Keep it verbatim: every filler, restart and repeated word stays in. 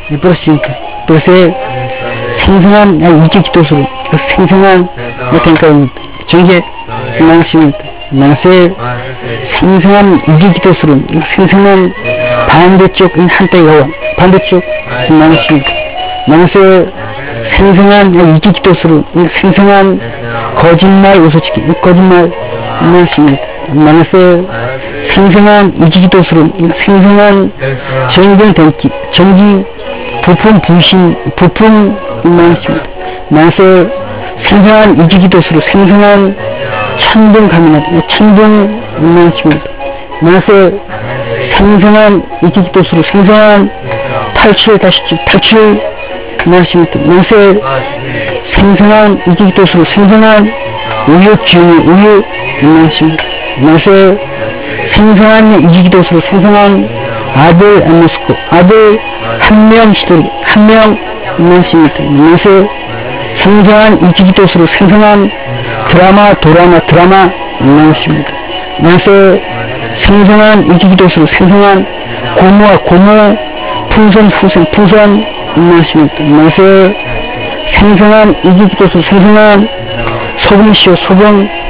플러스니까 플러스에 생생한 이기기도수로 생생한 그러니까 저게 마이너스입니다. 마이너스에 생생한 이기기도수로 생생한 반대쪽 한때가 반대쪽 마이너스입니다. 마이너스에 생생한 이기기도수로 생생한 거짓말 웃어치기 거짓말 마이너스입니다. 마이너스에 생생한 이기기도수로 생생한 정경den기 정기 부품 부신 부품 마이너스입니다. 마이너스에 생생한 이기기도수로 생생한 천둥 감이나 천둥 마이너스입니다. 마이너스에 생생한 이기기도수로 생생한 탈출 다시 탈출 마이너스입니다. 마이너스에 생생한 이기기도수로 생생한 우유 기운이 우유 마이너스입니다. 마이너스에 생생한 이기기도수로 생생한 아들 안노스코 아들 한 명 시돌 한명 마이너스입니다. 마이너스에 생생한 이기기도수로 생생한 드라마 도라마 드라마 마이너스입니다. 마이너스에 생생한 이기기도수로 생생한 고모와 고모 풍선 풍선 풍선 마이너스입니다. 마이너스에 생생한 이기기도수로 생생한 소금시오 소금